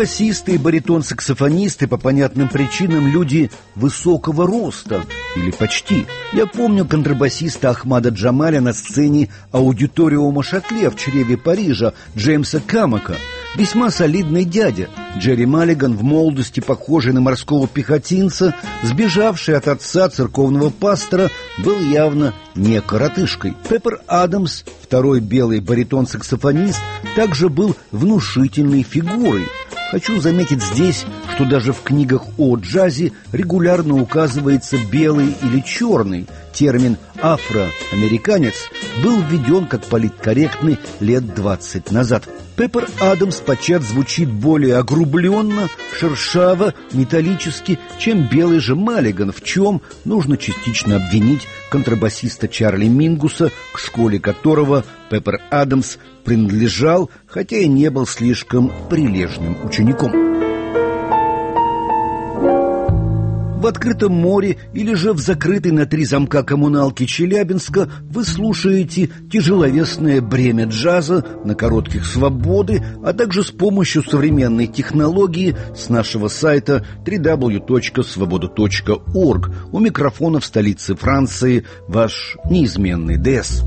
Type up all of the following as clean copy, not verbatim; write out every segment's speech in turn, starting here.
Контрабасисты и баритон-саксофонисты по понятным причинам люди высокого роста, или почти. Я помню контрабасиста Ахмада Джамаля на сцене аудиториума Шатле в чреве Парижа Джеймса Камака. Весьма солидный дядя. Джерри Маллиган, в молодости похожий на морского пехотинца, сбежавший от отца церковного пастора, был явно не коротышкой. Пеппер Адамс, второй белый баритон-саксофонист, также был внушительной фигурой. Хочу заметить здесь, что даже в книгах о джазе регулярно указывается белый или черный. Термин «афроамериканец» был введен как политкорректный лет 20 назад. Пеппер Адамс подчас звучит более огрубленно, шершаво, металлически, чем белый же Маллиган, в чем нужно частично обвинить контрабасиста Чарли Мингуса, к школе которого Пеппер Адамс принадлежал, хотя и не был слишком прилежным учеником. В открытом море или же в закрытой на 3 замка коммуналке Челябинска вы слушаете тяжеловесное бремя джаза на коротких свободы, а также с помощью современной технологии с нашего сайта www.svoboda.org. У микрофона в столице Франции ваш неизменный ДС.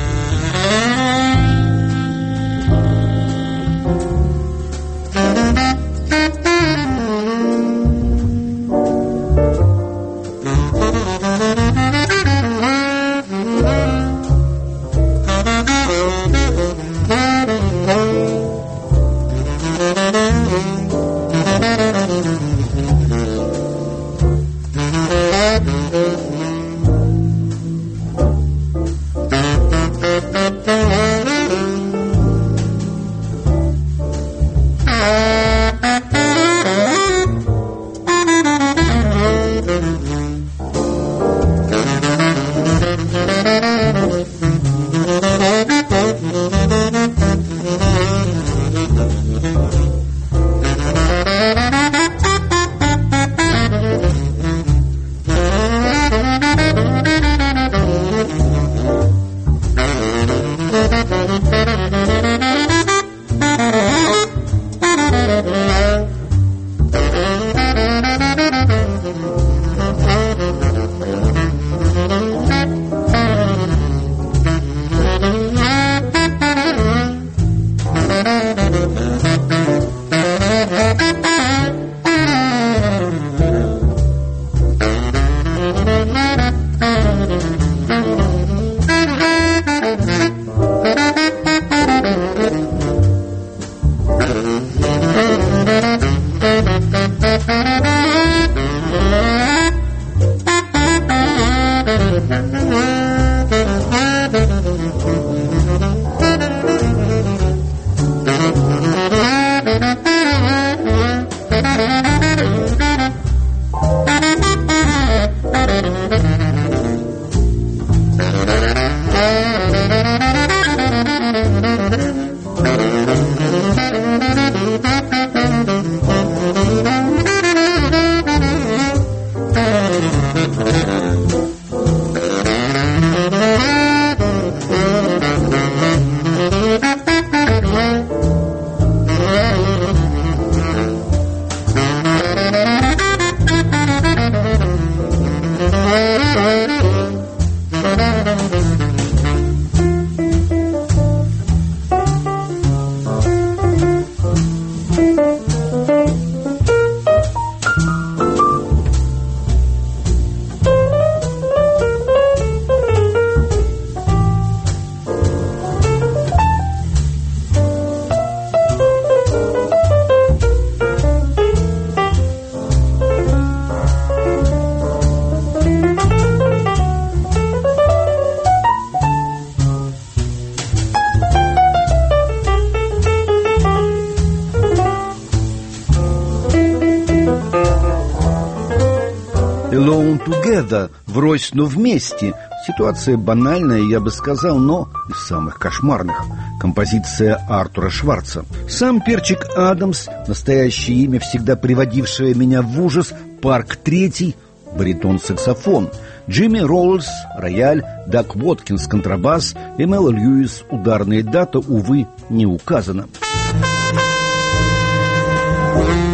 Alone Together, врозь, но вместе. Ситуация банальная, я бы сказал, но из самых кошмарных. Композиция Артура Шварца. Сам Перчик Адамс, настоящее имя, всегда приводившее меня в ужас, Парк Третий, баритон-саксофон, Джимми Роллс, рояль, Дак Уоткинс, контрабас, Эмела Льюис, ударная дата, увы, не указана.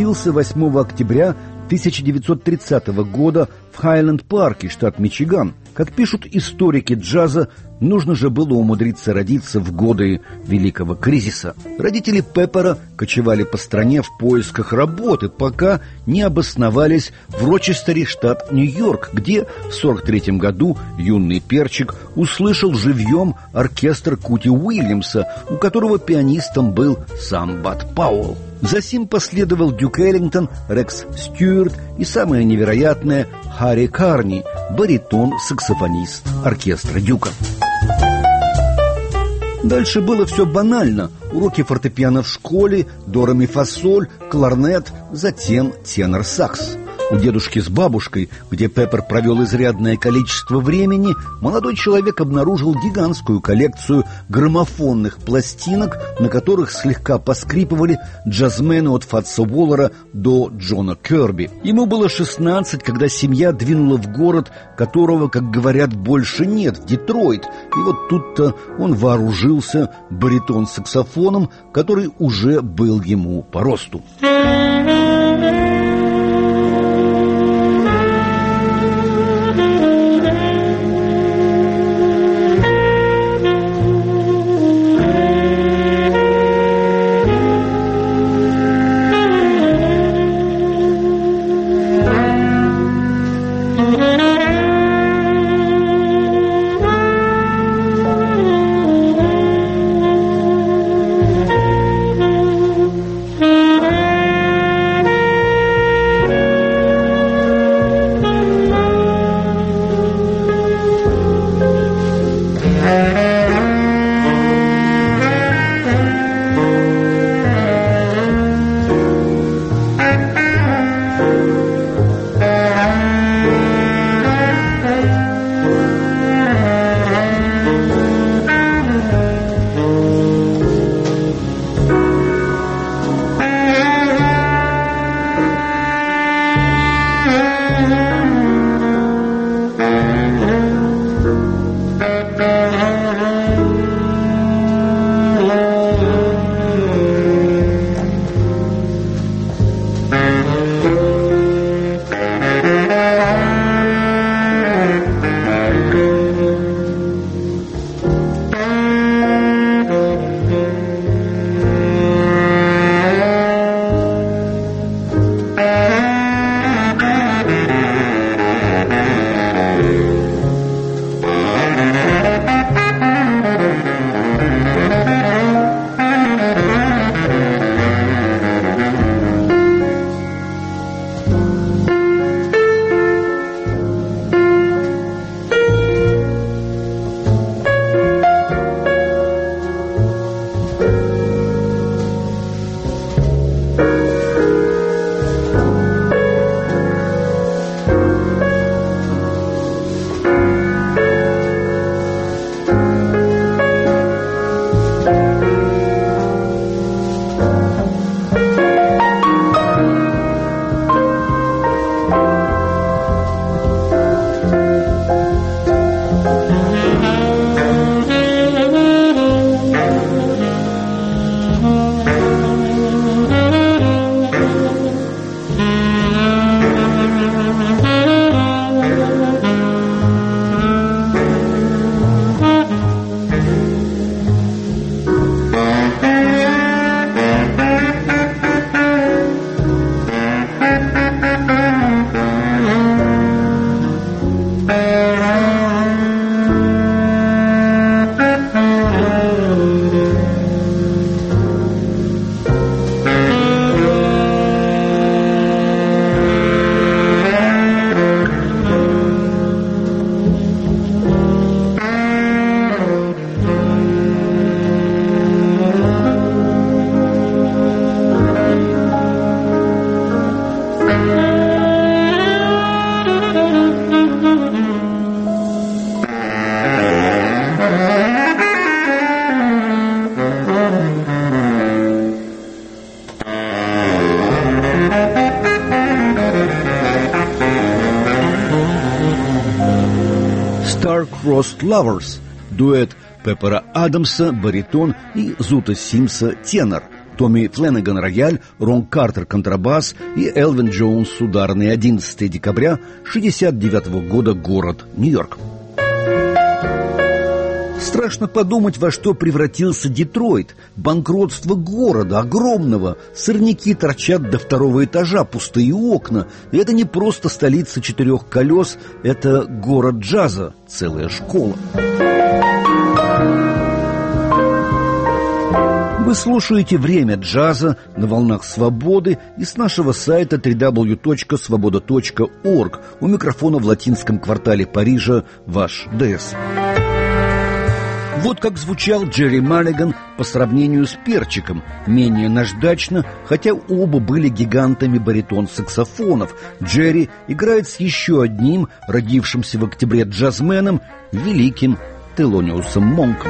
родился 8 октября 1930 года в Хайленд-парке, штат Мичиган. Как пишут историки джаза, нужно же было умудриться родиться в годы Великого кризиса. Родители Пеппера кочевали по стране в поисках работы, пока не обосновались в Рочестере, штат Нью-Йорк, где в 1943 году юный перчик услышал живьем оркестр Кути Уильямса, у которого пианистом был сам Бад Пауэлл. Засим последовал Дюк Эллингтон, Рекс Стюарт и, самое невероятное, Харри Карни, баритон-саксофонист оркестра Дюка. Дальше было все банально. Уроки фортепиано в школе, до ре ми фа соль, кларнет, затем тенор-сакс. У дедушки с бабушкой, где Пеппер провел изрядное количество времени, молодой человек обнаружил гигантскую коллекцию граммофонных пластинок, на которых слегка поскрипывали джазмены от Фатса Уоллера до Джона Керби. Ему было 16, когда семья двинула в город, которого, как говорят, больше нет, Детройт. И вот тут-то он вооружился баритон-саксофоном, который уже был ему по росту. Star-Crossed Lovers, дуэт Пеппера Адамса, баритон, и Зута Симса, тенор. Томми Фленнеган — рояль, Рон Картер — контрабас и Элвин Джонс — ударный. 11 декабря 1969 года, город Нью-Йорк. Страшно подумать, во что превратился Детройт. Банкротство города, огромного. Сорняки торчат до 2-го этажа, пустые окна. И это не просто столица 4 колес, это город джаза, целая школа. Вы слушаете «Время джаза» на волнах свободы и с нашего сайта www.svoboda.org. У микрофона в латинском квартале Парижа ваш ДС. Вот как звучал Джерри Маллиган по сравнению с Перчиком. Менее наждачно, хотя оба были гигантами баритон-саксофонов. Джерри играет с еще одним, родившимся в октябре джазменом, великим Телониусом Монком.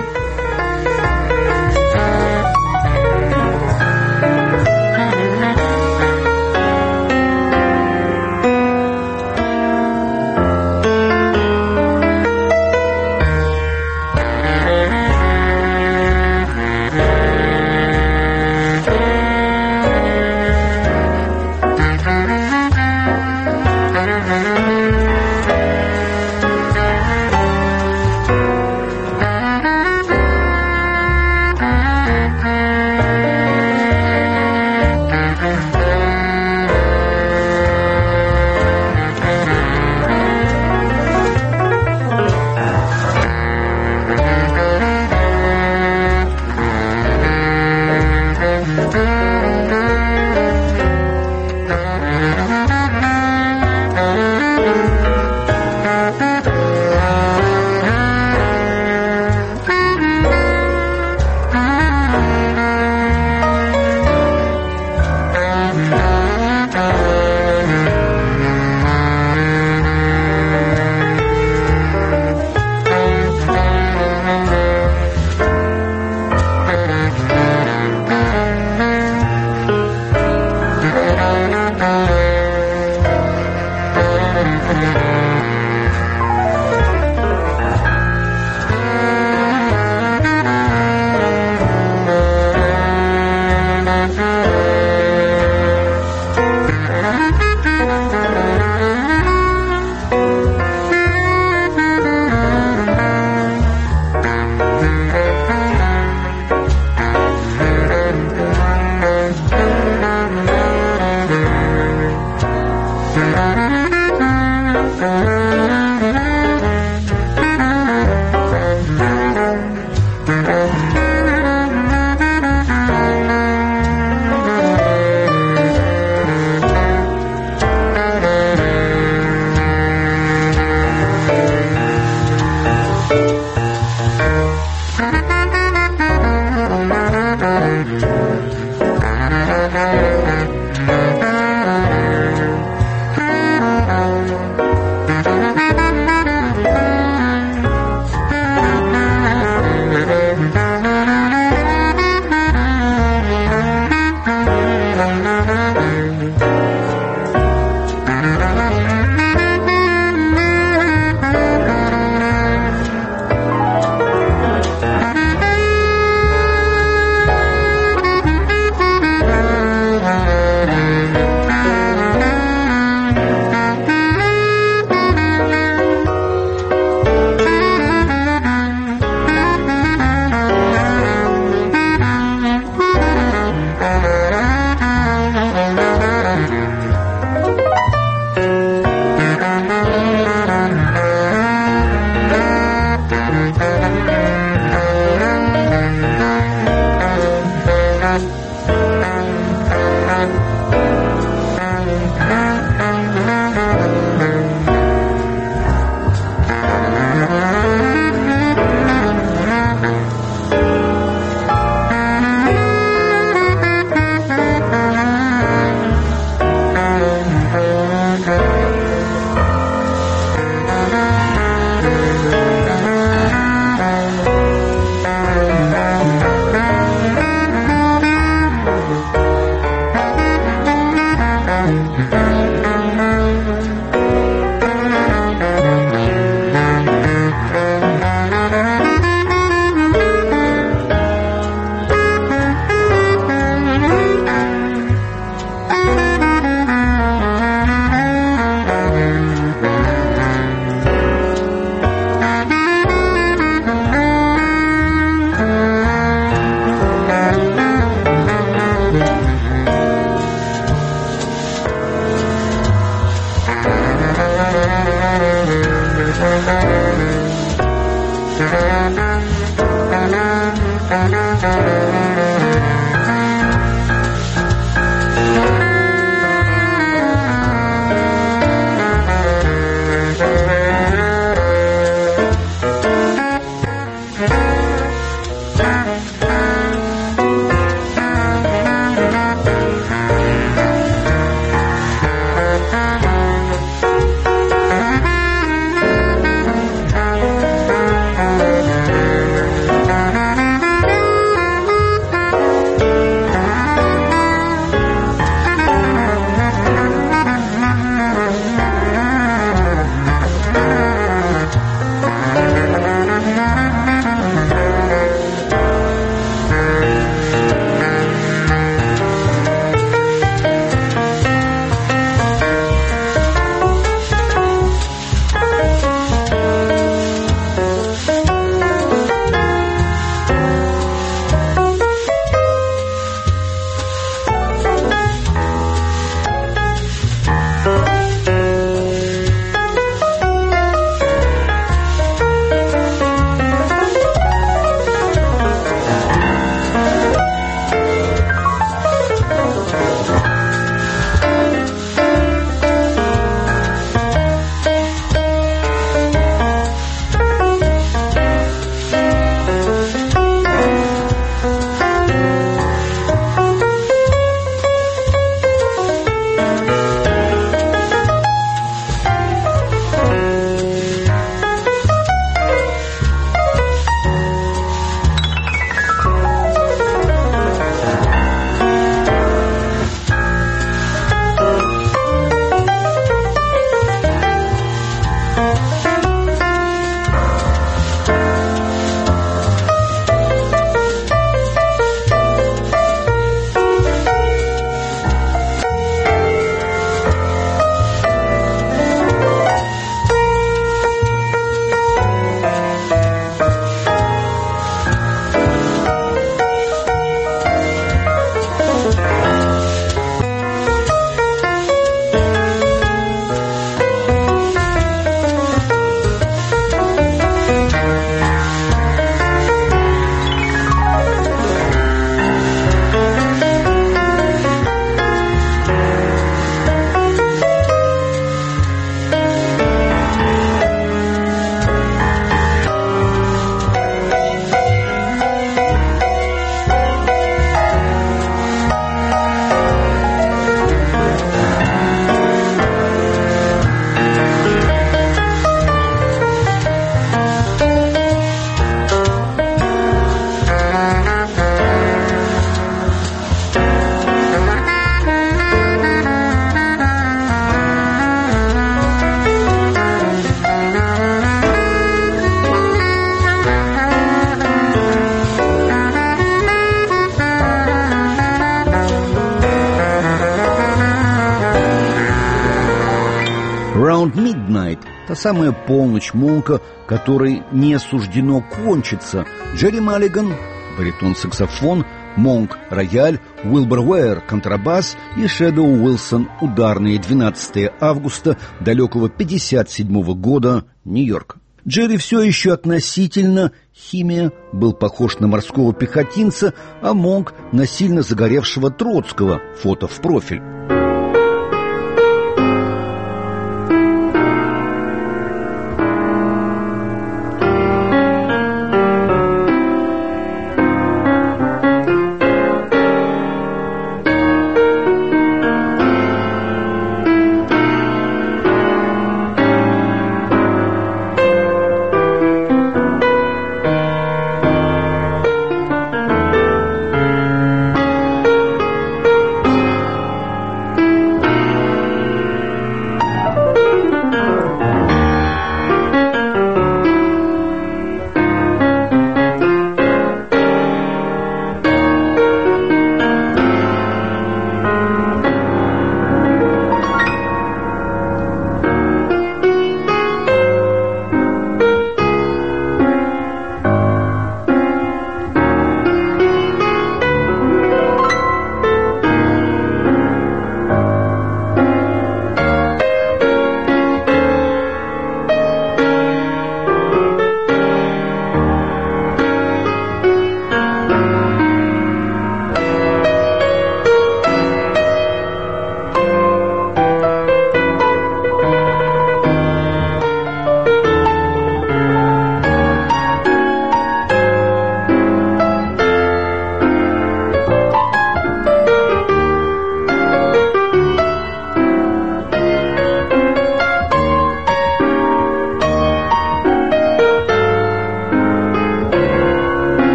Round Midnight — та самая полночь Монка, которой не суждено кончиться. Джерри Маллиган — баритон-саксофон, Монк — рояль, Уилбер Уэйр — контрабас и Шэдоу Уилсон — ударные. 12 августа далекого 1957 года, Нью-Йорк. Джерри все еще относительно химия был похож на морского пехотинца, а Монк — на сильно загоревшего Троцкого, фото в профиль.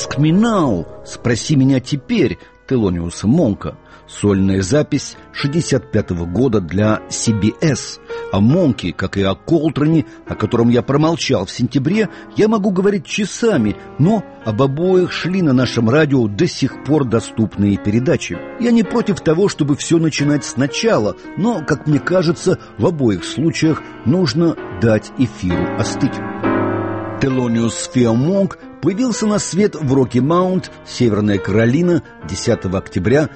«Ask Me Now» — «Спроси меня теперь» Телониуса Монка. Сольная запись 1965 года для CBS. О Монке, как и о Колтроне, о котором я промолчал в сентябре, я могу говорить часами, но об обоих шли на нашем радио до сих пор доступные передачи. Я не против того, чтобы все начинать сначала, но, как мне кажется, в обоих случаях нужно дать эфиру остыть. Телониус Фео Монк появился на свет в Роки-Маунт, Северная Каролина, 10 октября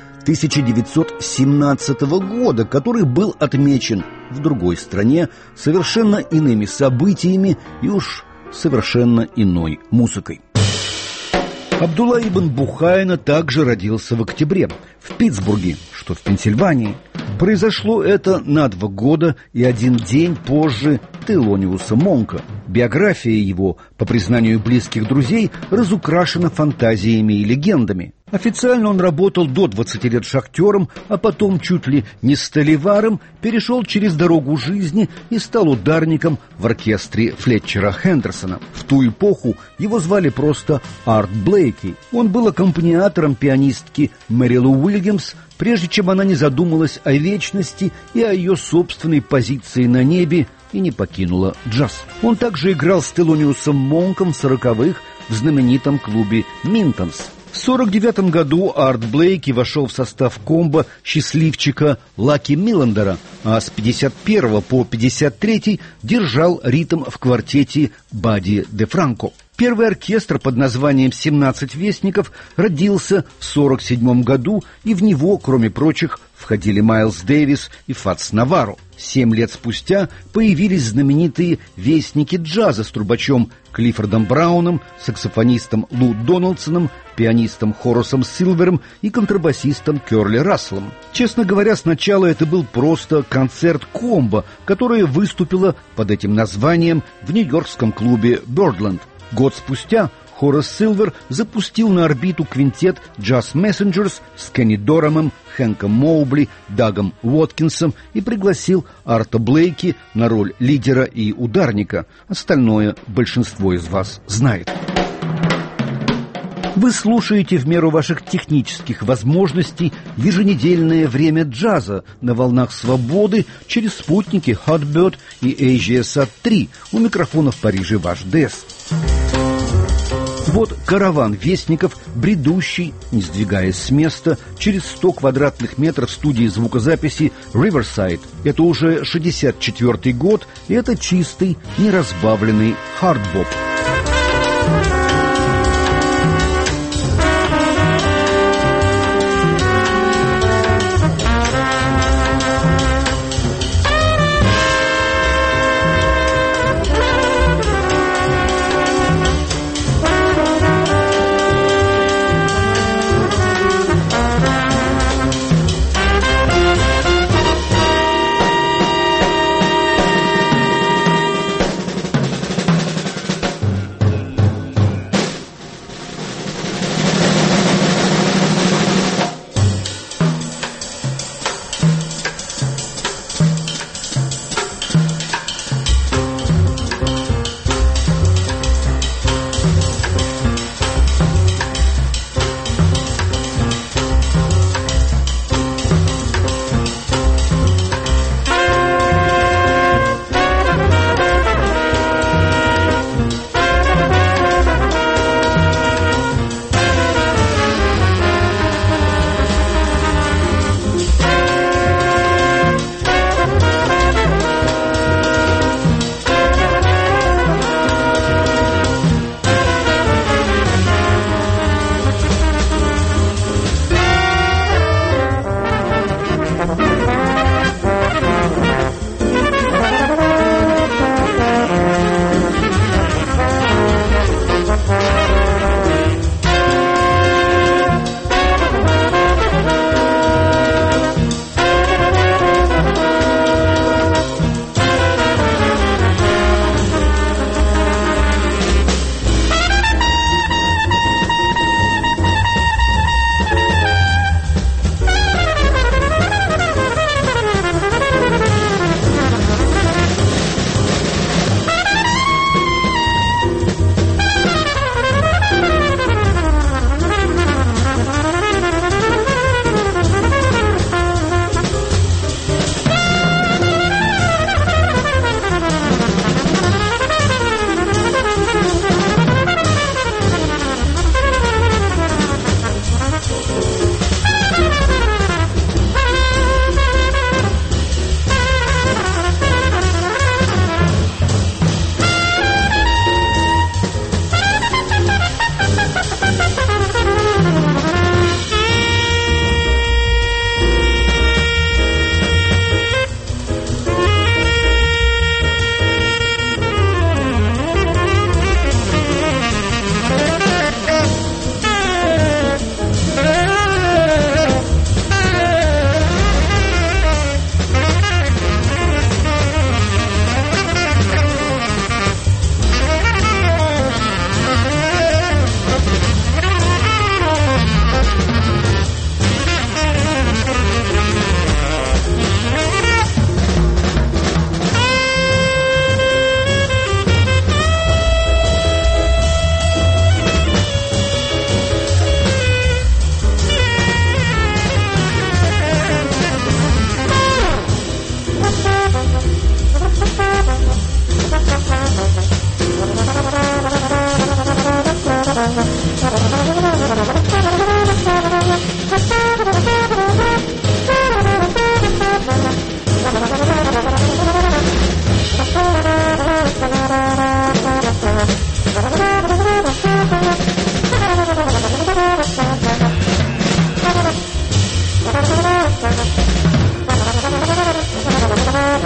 1917 года, который был отмечен в другой стране совершенно иными событиями и уж совершенно иной музыкой. Абдулла ибн Бухайна также родился в октябре в Питтсбурге, что в Пенсильвании. Произошло это на 2 года и 1 день позже Телониуса Монка. Биография его, по признанию близких друзей, разукрашена фантазиями и легендами. Официально он работал до 20 лет шахтером, а потом чуть ли не столеваром, перешел через дорогу жизни и стал ударником в оркестре Флетчера Хендерсона. В ту эпоху его звали просто Арт Блейки. Он был аккомпаниатором пианистки Мэрилу Уильямс, прежде чем она не задумалась о вечности и о ее собственной позиции на небе и не покинула джаз. Он также играл с Телониусом Монком в 40-х в знаменитом клубе «Минтонс». В 1949 году Арт Блейки вошел в состав комбо счастливчика Лаки Миллендера, а с 1951 по 1953 держал ритм в квартете Бадди де Франко. Первый оркестр под названием «17 вестников» родился в 1947 году, и в него, кроме прочих, входили Майлз Дэвис и Фатс Наварро. 7 лет спустя появились знаменитые «Вестники джаза» с трубачом Клиффордом Брауном, саксофонистом Лу Дональдсоном, пианистом Хорасом Силвером и контрабасистом Кёрли Расселом. Честно говоря, сначала это был просто концерт-комбо, которое выступило под этим названием в нью-йоркском клубе «Бёрдленд». Год спустя Хорас Силвер запустил на орбиту квинтет «Jazz Messengers» с Кенни Дорамом, Хэнком Моубли, Дагом Уоткинсом и пригласил Арта Блейки на роль лидера и ударника. Остальное большинство из вас знает. Вы слушаете в меру ваших технических возможностей еженедельное время джаза на волнах свободы через спутники Hotbird и AsiaSat-3. У микрофона в Париже ваш ДЭС. Вот караван вестников, бредущий, не сдвигаясь с места, через 100 квадратных метров студии звукозаписи Riverside. Это уже 64-й год, и это чистый, неразбавленный хардбоп.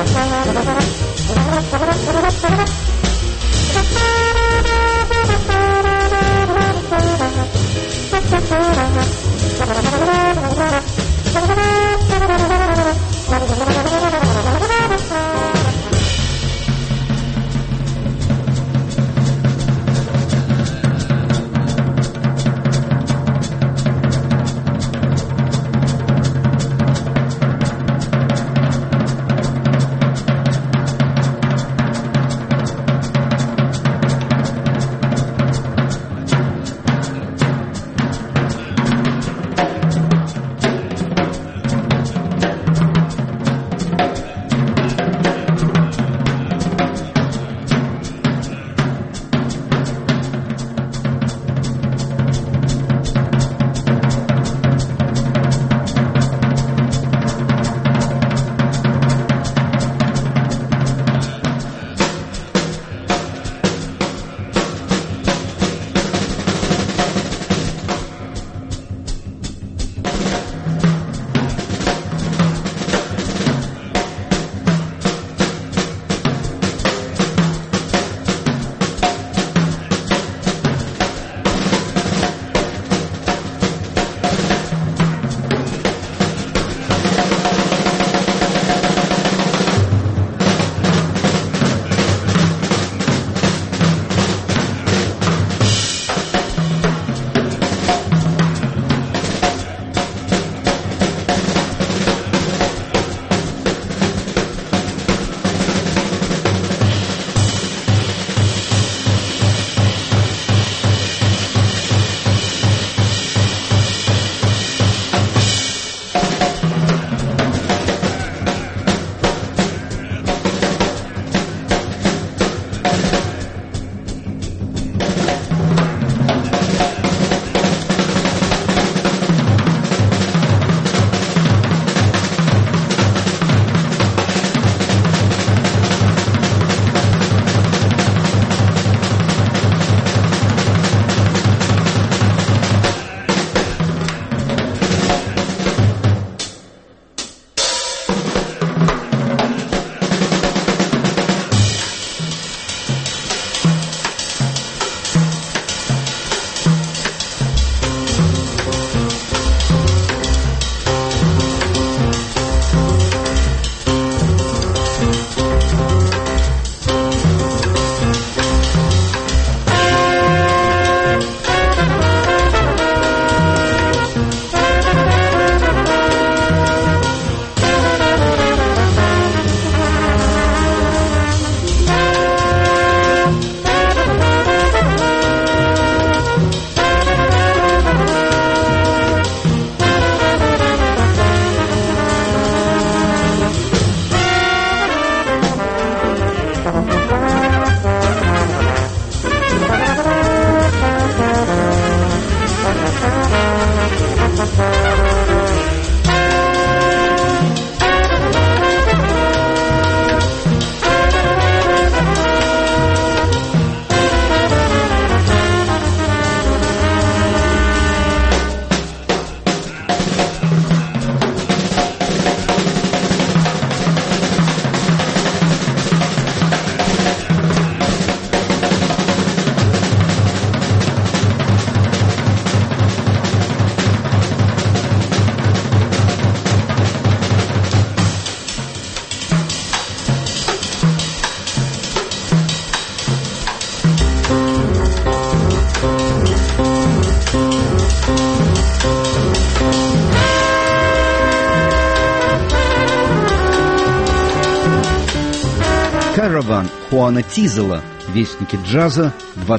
Караван Хуана Тизела, вестники джаза,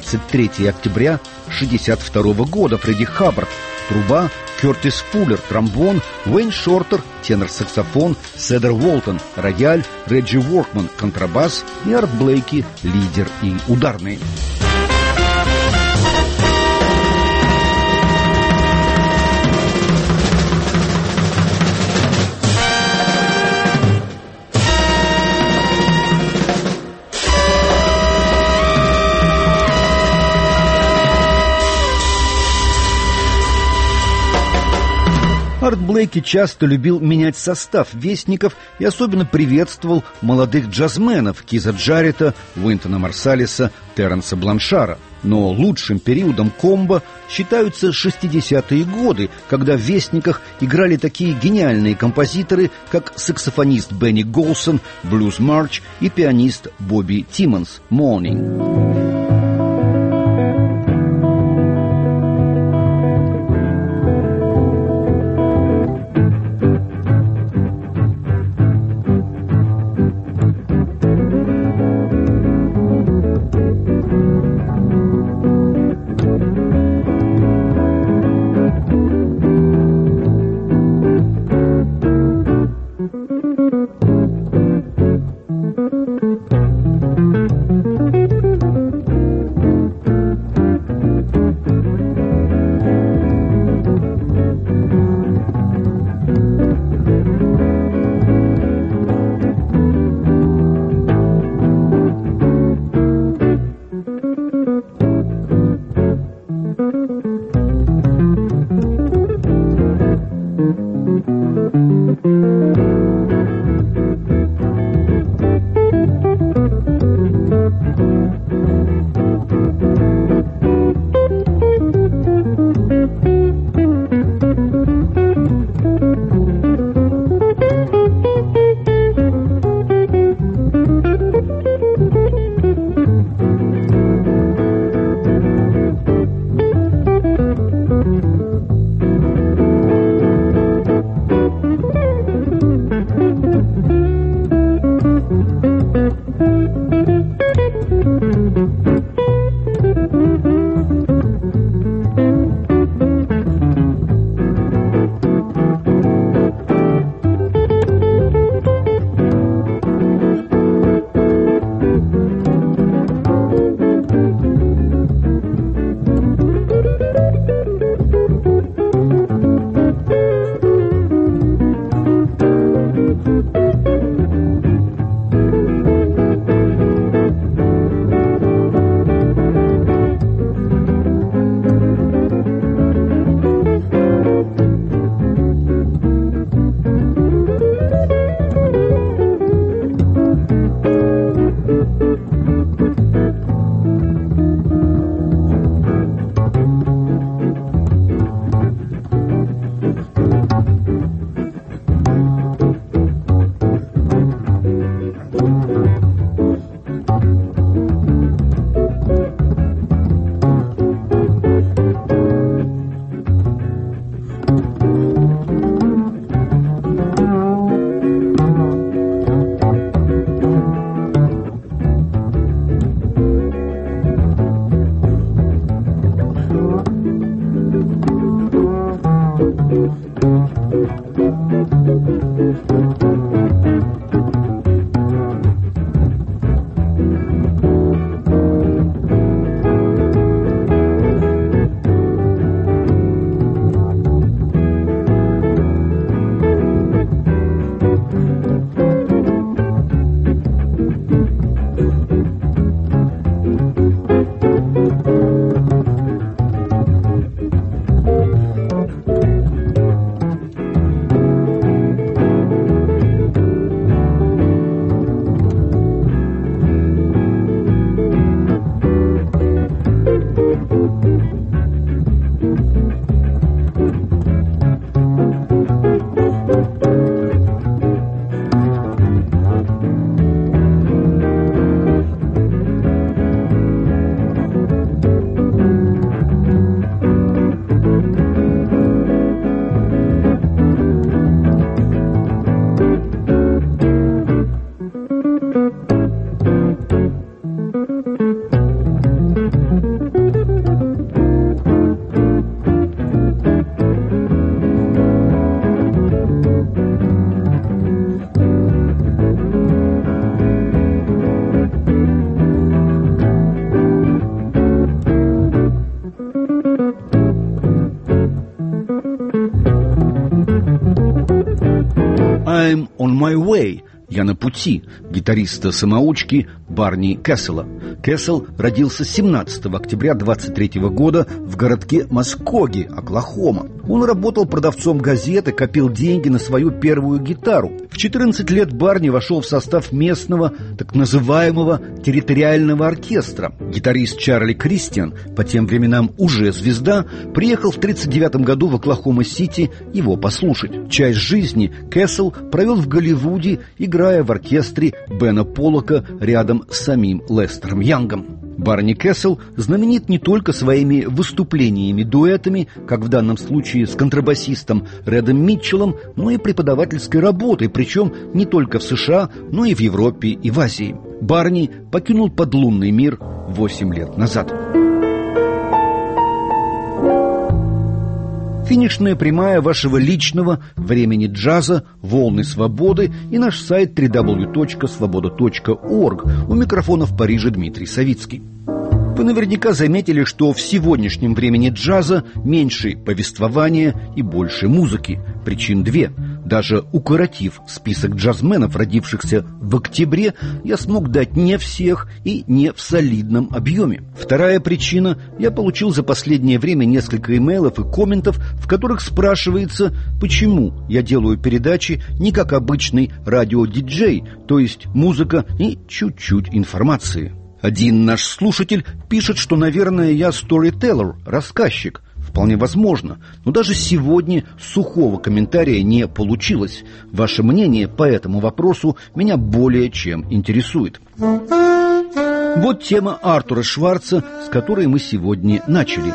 23 октября 1962 года. Фредди Хаббард, труба, Кертис Фуллер, тромбон, Уэйн Шортер, тенор-саксофон, Седер Уолтон, рояль, Реджи Уоркман, контрабас и Арт Блейки, лидер и ударный. Арт Блейки часто любил менять состав «Вестников» и особенно приветствовал молодых джазменов Киза Джарета, Уинтона Марсалиса, Терренса Бланшара. Но лучшим периодом комбо считаются 60-е годы, когда в «Вестниках» играли такие гениальные композиторы, как саксофонист Бенни Голсон, Блюз Марч и пианист Бобби Тиммонс, «Morning». «I'm on my way» — «Я на пути» гитариста-самоучки Барни Кэссела. Кэссел родился 17 октября 23 года в городке Маскоги, Оклахома. Он работал продавцом газет и копил деньги на свою первую гитару. В 14 лет Барни вошел в состав местного, так называемого территориального оркестра. Гитарист Чарли Кристиан, по тем временам уже звезда, приехал в 1939 году в Оклахома-Сити его послушать. Часть жизни Кэссел провел в Голливуде, играя в оркестре Бена Поллока рядом с самим Лестером Янгом. Барни Кэссел знаменит не только своими выступлениями-дуэтами, как в данном случае с контрабасистом Редом Митчеллом, но и преподавательской работой, причем не только в США, но и в Европе и в Азии. Барни покинул подлунный мир 8 лет назад. Финишная прямая вашего личного времени джаза, волны свободы и наш сайт www.svoboda.org. У микрофона в Париже Дмитрий Савицкий. Вы наверняка заметили, что в сегодняшнем времени джаза меньше повествования и больше музыки. Причин две. Даже укоротив список джазменов, родившихся в октябре, я смог дать не всех и не в солидном объеме. Вторая причина. Я получил за последнее время несколько имейлов и комментов, в которых спрашивается, почему я делаю передачи не как обычный радиодиджей, то есть музыка и чуть-чуть информации. Один наш слушатель пишет, что, наверное, я storyteller, рассказчик. Вполне возможно, но даже сегодня сухого комментария не получилось. Ваше мнение по этому вопросу меня более чем интересует. Вот тема Артура Шварца, с которой мы сегодня начали.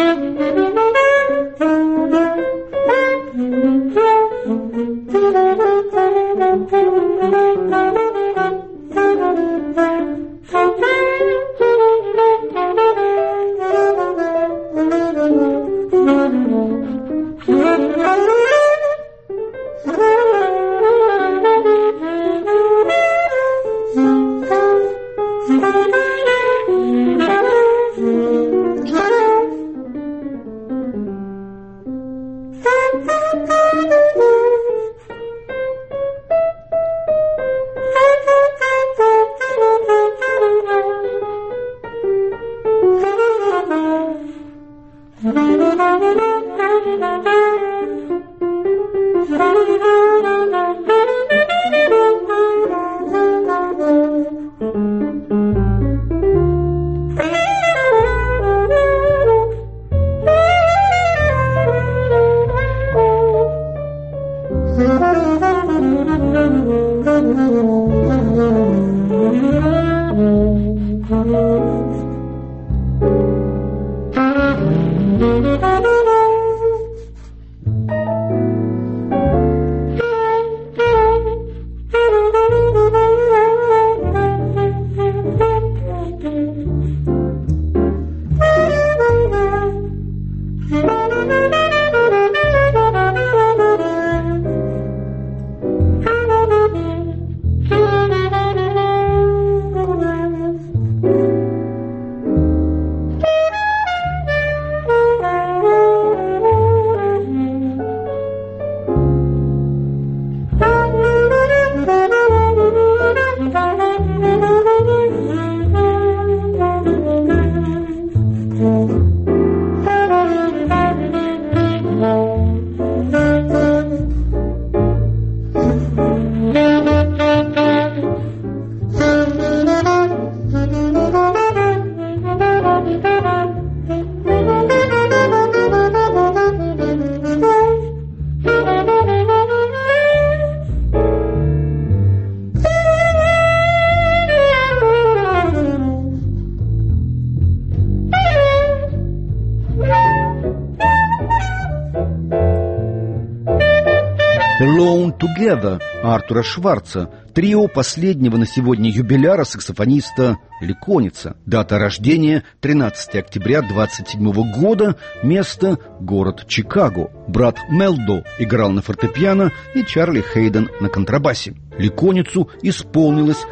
Alone Together Артура Шварца, трио последнего на сегодня юбиляра саксофониста Ликоница. Дата рождения 13 октября 27 года, место город Чикаго. Брат Мелдо играл на фортепиано и Чарли Хейден на контрабасе. Ликоницу исполнилось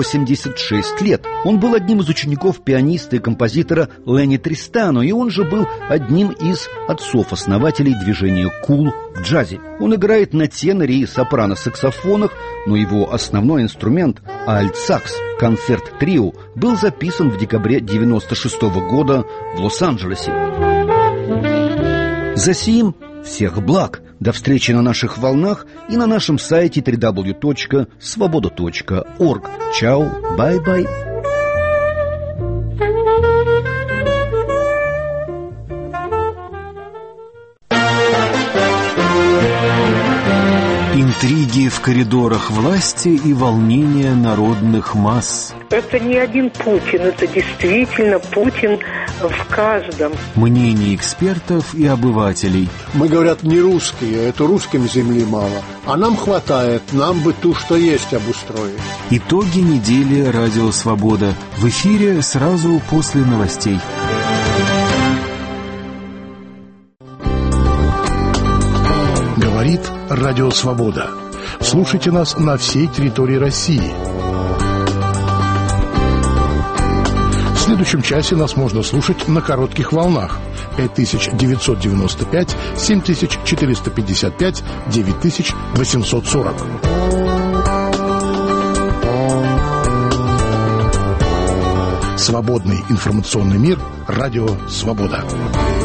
86 лет. Он был одним из учеников пианиста и композитора Ленни Тристано, и он же был одним из отцов-основателей движения кул в джазе. Он играет на теноре и сопрано-саксофонах, но его основной инструмент – альт-сакс. Концерт-трио был записан в декабре 1996 года в Лос-Анджелесе. За сим всех благ! До встречи на наших волнах и на нашем сайте www.svoboda.org. Чао, бай-бай. Интриги в коридорах власти и волнения народных масс. Это не один Путин, это действительно Путин в каждом. Мнения экспертов и обывателей. Мы, говорят, не русские, это русским земли мало. А нам хватает, нам бы ту, что есть, обустроить. Итоги недели «Радио Свобода». В эфире сразу после новостей. Говорит Радио Свобода. Слушайте нас на всей территории России. В следующем часе нас можно слушать на коротких волнах 5995, 7455, 9840. Свободный информационный мир. Радио Свобода.